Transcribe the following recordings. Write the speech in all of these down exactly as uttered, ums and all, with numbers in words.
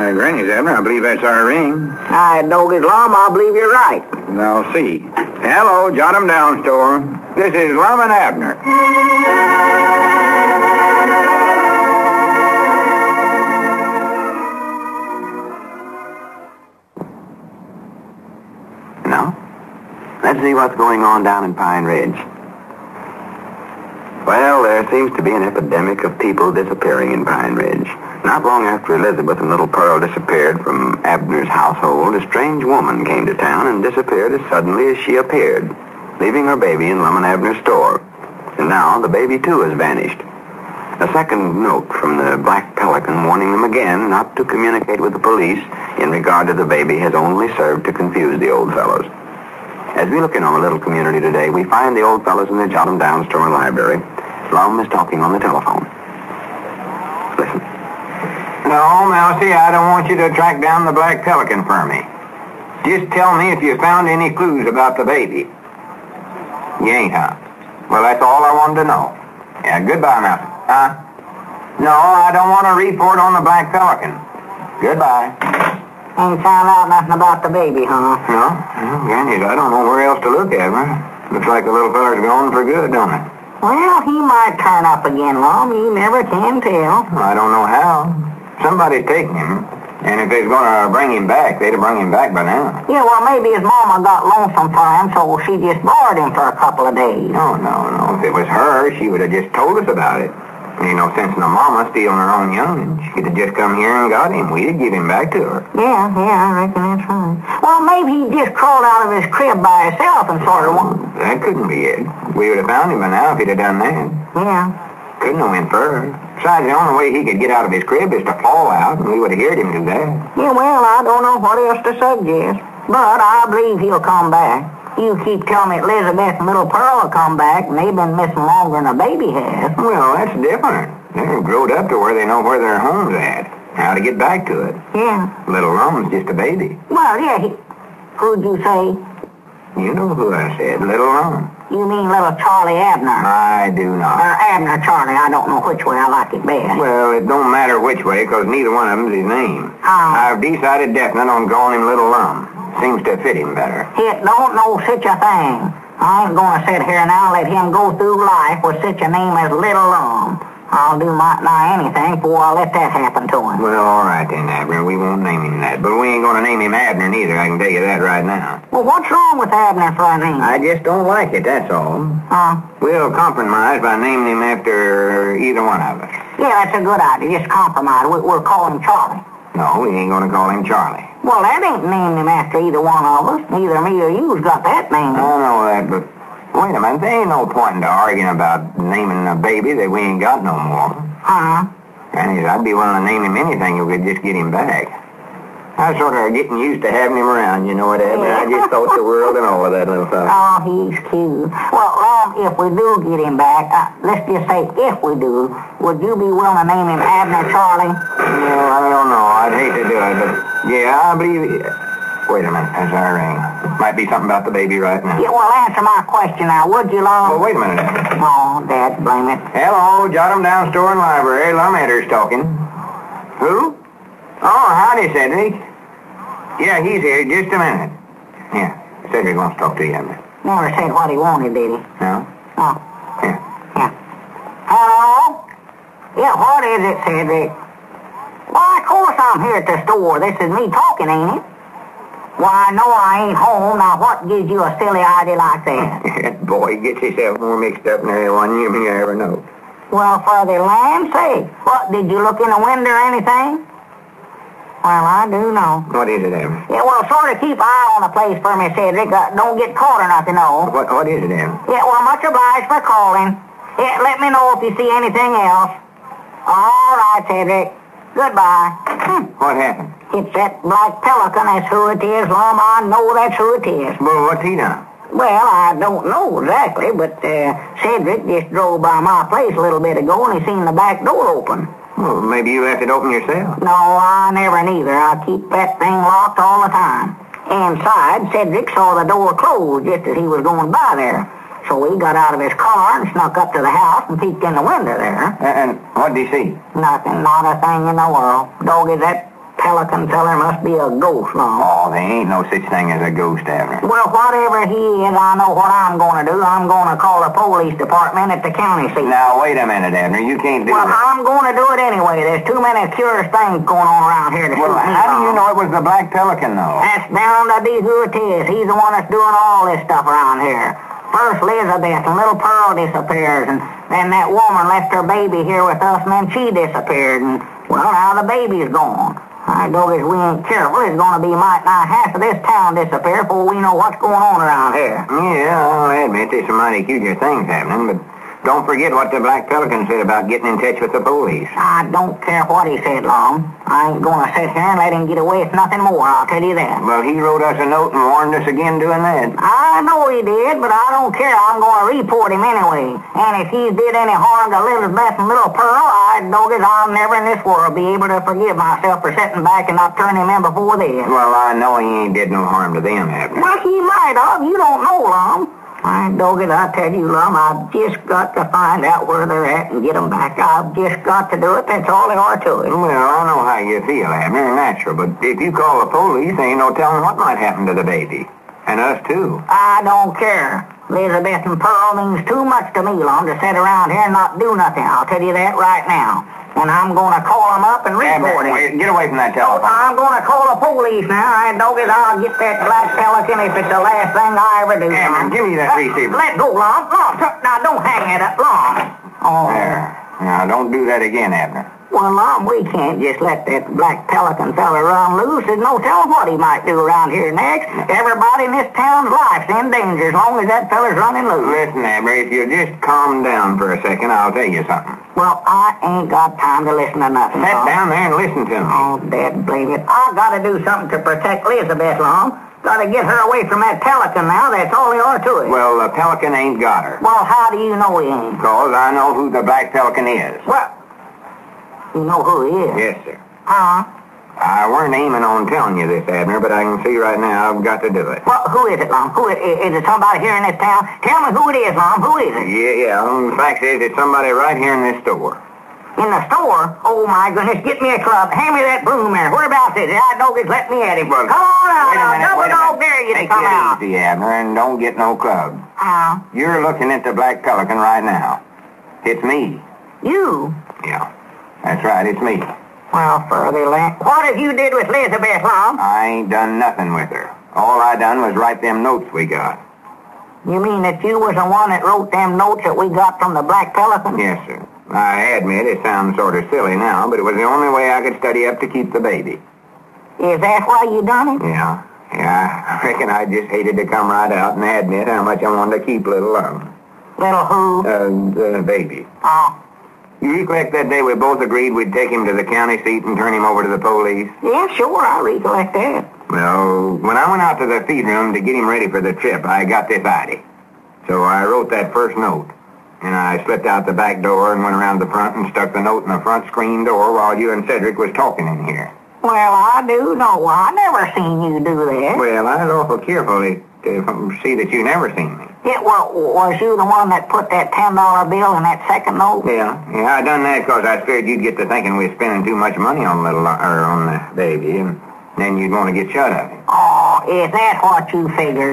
Uh, Granny's, Abner. I believe that's our ring. I don't get Lum. I believe you're right. Now, see. Hello, Jot 'em Down store. This is Lum and Abner. Now, let's see what's going on down in Pine Ridge. Well, there seems to be an epidemic of people disappearing in Pine Ridge. Not long after Elizabeth and little Pearl disappeared from Abner's household, a strange woman came to town and disappeared as suddenly as she appeared, leaving her baby in Lum and Abner's store. And now the baby, too, has vanished. A second note from the Black Pelican warning them again not to communicate with the police in regard to the baby has only served to confuse the old fellows. As we look in on the little community today, we find the old fellows in the Jot 'em Down store and library. Lum is talking on the telephone. Listen. No, Mousy, I don't want you to track down the Black Pelican for me. Just tell me if you found any clues about the baby. You ain't, huh? Well, that's all I wanted to know. Yeah, goodbye, Mousy. Huh? No, I don't want to report on the Black Pelican. Goodbye. Ain't found out nothing about the baby, huh? No? Well, Granny, I don't know where else to look at, man. Looks like the little feller's gone for good, don't it? Well, he might turn up again, Lum. You never can tell. I don't know how. Somebody's taking him. And if they's going to bring him back, they'd have bring him back by now. Yeah, well, maybe his mama got lonesome for him, so she just borrowed him for a couple of days. No, no, no. If it was her, she would have just told us about it. Ain't no sense in the mama stealing her own young. She could have just come here and got him. We'd have give him back to her. Yeah, yeah, I reckon that's right. Well, maybe he just crawled out of his crib by himself and sort of won. That couldn't be it. We would have found him by now if he'd have done that. Yeah. Couldn't have went further. Besides, the only way he could get out of his crib is to fall out, and we would have heard him do that. Yeah, well, I don't know what else to suggest. But I believe he'll come back. You keep telling me Elizabeth and little Pearl will come back, and they've been missing longer than a baby has. Well, that's different. They're growed up to where they know where their home's at, how to get back to it. Yeah. Little Lum's just a baby. Well, yeah, he... Who'd you say? You know who I said, Little Lum. You mean little Charlie Abner? I do not. Or Abner Charlie, I don't know which way I like it best. Well, it don't matter which way, because neither one of them's his name. Oh. I've decided definite on calling him Little Lum. Seems to fit him better. It don't know such a thing. I ain't going to sit here now and let him go through life with such a name as Little Lum. I'll do might nigh anything before I let that happen to him. Well, all right then, Abner. We won't name him that. But we ain't going to name him Abner neither. I can tell you that right now. Well, what's wrong with Abner for a name? I just don't like it, that's all. Huh? We'll compromise by naming him after either one of us. Yeah, that's a good idea. Just compromise. We, we'll call him Charlie. No, we ain't going to call him Charlie. Well, that ain't named him after either one of us. Neither me or you's got that name. I know that, but wait a minute. There ain't no point in arguing about naming a baby that we ain't got no more. Uh-huh. And I'd be willing to name him anything if we could just get him back. I was sort of getting used to having him around, you know what, Abner? Yeah. I just thought the world and all of that little fellow. Oh, he's cute. Well, Lum, if we do get him back, uh, let's just say if we do, would you be willing to name him Abner Charlie? Well, I don't know. I'd hate to do it, but yeah, I believe it. Wait a minute. That's our ring. Might be something about the baby right now. Yeah, well, answer my question now, would you, Lum? Well, wait a minute, Abner. Oh, Dad, blame it. Hello, Jot 'em Down store and library. Lum Edder's talking. Who? Oh, howdy, Cedric. Yeah, he's here. Just a minute. Yeah, Cedric wants to talk to you, Abner. Never said what he wanted, did he? No? Oh, Yeah. yeah. Hello? Yeah, what is it, Cedric? Why, of course I'm here at the store. This is me talking, ain't it? Why, no, I ain't home. Now, what gives you a silly idea like that? That boy gets himself more mixed up than anyone you may ever know. Well, for the land's sake, what, did you look in the window or anything? Well, I do know. What is it, Abner? Yeah, well, sort of keep eye on the place for me, Cedric. Uh, don't get caught or nothing, no. What, what is it, Abner? Yeah, well, much obliged for calling. Yeah, let me know if you see anything else. All right, Cedric. Goodbye. Hmm. What happened? It's that Black Pelican. That's who it is, Lum. I know that's who it is. Well, what's he done? Well, I don't know exactly, but uh, Cedric just drove by my place a little bit ago, and he seen the back door open. Well, maybe you left it open yourself. No, I never neither. I keep that thing locked all the time. Inside, Cedric saw the door closed just as he was going by there. So he got out of his car and snuck up to the house and peeked in the window there. And, and what did he see? Nothing, not a thing in the world. Doggy, that Pelican feller must be a ghost, Long. Oh, there ain't no such thing as a ghost, Abner. Well, whatever he is, I know what I'm going to do. I'm going to call the police department at the county seat. Now, wait a minute, Abner. You can't do well, that. I'm going to do it anyway. There's too many curious things going on around here to Well, shoot me, how do you Long. know it was the Black Pelican, though? That's down to be who it is. He's the one that's doing all this stuff around here. First Elizabeth and little Pearl disappears, and then that woman left her baby here with us, and then she disappeared, and, well, now the baby's gone. I know if we ain't careful, it's going to be might nigh half of this town disappear before we know what's going on around here. Yeah, I'll admit there's some mighty curious things happening, but don't forget what the Black Pelican said about getting in touch with the police. I don't care what he said, Long. I ain't going to sit here and let him get away with nothing more, I'll tell you that. Well, he wrote us a note and warned us again doing that. I know he did, but I don't care. I'm going to report him anyway. And if he did any harm to Elizabeth and little Pearl, I know that I'll never in this world be able to forgive myself for sitting back and not turning him in before this. Well, I know he ain't did no harm to them, Abner. Well, he might have. You don't know, Lum. I dog it, I tell you, Lum, I've just got to find out where they're at and get them back. I've just got to do it. That's all there are to it. Well, I know how you feel, Abner, natural, but if you call the police, there ain't no telling what might happen to the baby. And us, too. I don't care. Elizabeth and Pearl means too much to me, Lum, to sit around here and not do nothing. I'll tell you that right now. And I'm going to call them up and report Abner, him. wait, get away from that Oh, telephone. I'm going to call the police now. I dog it, I'll get that Black Pelican if it's the last thing I ever do. Abner, Lum. give me that Uh, receiver. Let go, Lum. Lum, now don't hang it up, Lum. Oh. There. Now, don't do that again, Abner. Well, Lum, we can't just let that Black Pelican fella run loose. There's no telling what he might do around here next. Everybody in this town's life's in danger as long as that fella's running loose. Listen, Abner, if you'll just calm down for a second, I'll tell you something. Well, I ain't got time to listen to nothing. Sit Lum. down there and listen to me. Oh, Dad, blame it. I got to do something to protect Elizabeth, Lum. Got to get her away from that Pelican now. That's all there are to it. Well, the Pelican ain't got her. Well, how do you know he ain't? Because I know who the Black Pelican is. Well, you know who he is? Yes, sir. Huh? I weren't aiming on telling you this, Abner, but I can see right now I've got to do it. Well, who is it, Lum? Who is, is it somebody here in this town? Tell me who it is, Lum. Who is it? Yeah, yeah. The fact is, it's somebody right here in this store. In the store? Oh, my goodness. Get me a club. Hand me that broom there. Whereabouts is it? I don't get let me at him. Well, come on out wait a now. minute, Double wait a dog minute. dare you to Take come it out. easy, Abner, and don't get no club. Uh, You're looking at the Black Pelican right now. It's me. you? Yeah, that's right, it's me. Well, for the land. What have you did with Elizabeth, Lum? I ain't done nothing with her. All I done was write them notes we got. You mean that you was the one that wrote them notes that we got from the Black Pelican? Yes, sir. I admit it sounds sort of silly now, but it was the only way I could study up to keep the baby. Is that why you done it? Yeah, yeah, I reckon I just hated to come right out and admit how much I wanted to keep little Lum. Little who? Uh, the baby. Oh, You recollect that day we both agreed we'd take him to the county seat and turn him over to the police? yeah, sure, I recollect that. Well, when I went out to the feed room to get him ready for the trip, I got this idea. So I wrote that first note, and I slipped out the back door and went around the front and stuck the note in the front screen door while you and Cedric was talking in here. Well, I do know. I never seen you do that. Well, I was awful careful to, to see that you never seen me. Yeah, well, was you the one that put that ten dollar bill in that second note? Yeah, yeah, I done that because I feared you'd get to thinking we was spending too much money on little or on the baby, and then you'd want to get shut of it. Oh, is that what you figured?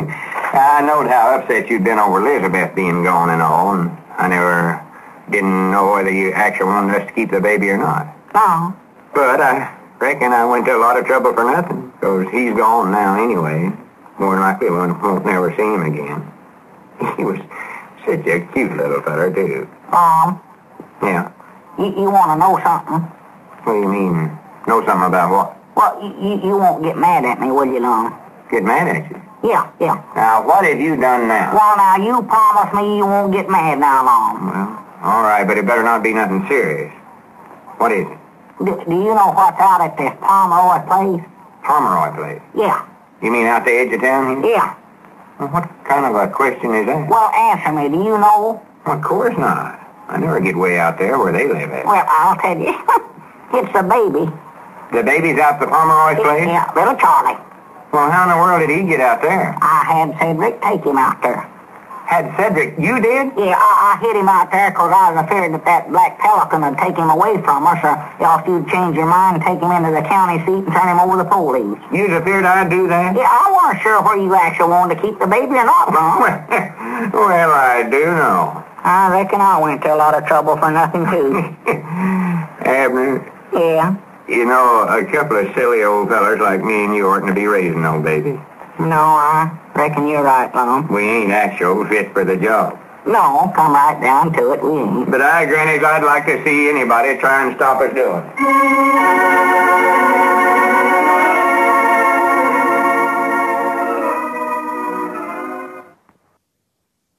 I knowed how upset you'd been over Elizabeth being gone and all, and I never didn't know whether you actually wanted us to keep the baby or not. No. But I reckon I went to a lot of trouble for nothing, because he's gone now anyway. More than likely we won't never see him again. He was such a cute little feller, too. Um, Yeah. you, you want to know something? What do you mean? Know something about what? Well, you, you, you won't get mad at me, will you, Lum? Get mad at you? Yeah, yeah. Now, what have you done now? Well, now, you promise me you won't get mad now, Lum. Well, all right, but it better not be nothing serious. What is it? Do, do you know what's out at this Pomeroy place? Pomeroy place. Yeah, You mean out the edge of town here? yeah. Well, what kind of a question is that? Well, answer me. Do you know? Well, of course not. I never get way out there where they live at. Well, I'll tell you. It's the baby. The baby's out the Pomeroy's place? Yeah, little Charlie. Well, how in the world did he get out there? I had Cedric take him out there. had Cedric, you did? Yeah, I, I hit him out there 'cause I was afraid that that black pelican would take him away from us, or else you'd change your mind and take him into the county seat and turn him over the police. You was afraid I'd do that? Yeah, I wasn't sure where you actually wanted to keep the baby or not, Ron. Well, I do know. I reckon I went to a lot of trouble for nothing, too. Abner, Yeah? you know, a couple of silly old fellers like me and you oughtn't to be raising no baby. No, I reckon you're right, Lum. We ain't actual fit for the job. No, come right down to it, we ain't. But I, Grannies, I'd like to see anybody try and stop us doing it.